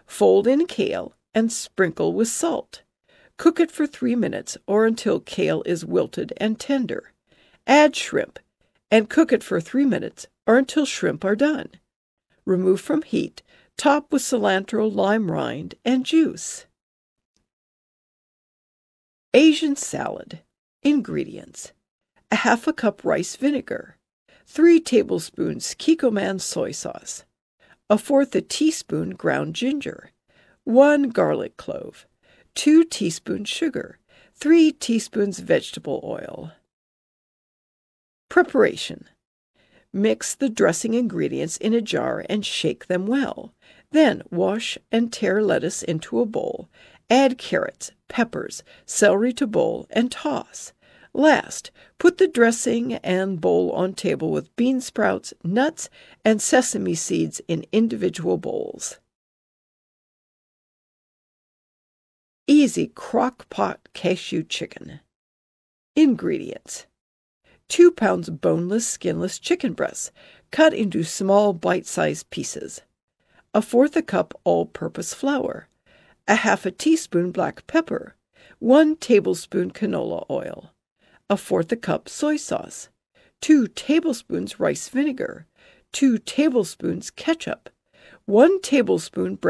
Fold in kale and sprinkle with salt. Cook it for 3 minutes or until kale is wilted and tender. Add shrimp and cook it for 3 minutes or until shrimp are done. Remove from heat, top with cilantro, lime rind, and juice. Asian salad. Ingredients: a half a cup rice vinegar, 3 tablespoons Kikkoman soy sauce, 1/4 teaspoon ground ginger, 1 garlic clove, 2 teaspoons sugar, 3 teaspoons vegetable oil. Preparation: mix the dressing ingredients in a jar and shake them well. Then wash and tear lettuce into a bowl. Add carrots, peppers, celery to bowl, and toss. Last, put the dressing and bowl on table with bean sprouts, nuts, and sesame seeds in individual bowls. Easy crock-pot cashew chicken. Ingredients: 2 pounds boneless, skinless chicken breasts, cut into small bite-sized pieces. 1/4 cup all-purpose flour. 1/2 teaspoon black pepper. 1 tablespoon canola oil. 1/4 cup soy sauce. 2 tablespoons rice vinegar. 2 tablespoons ketchup. 1 tablespoon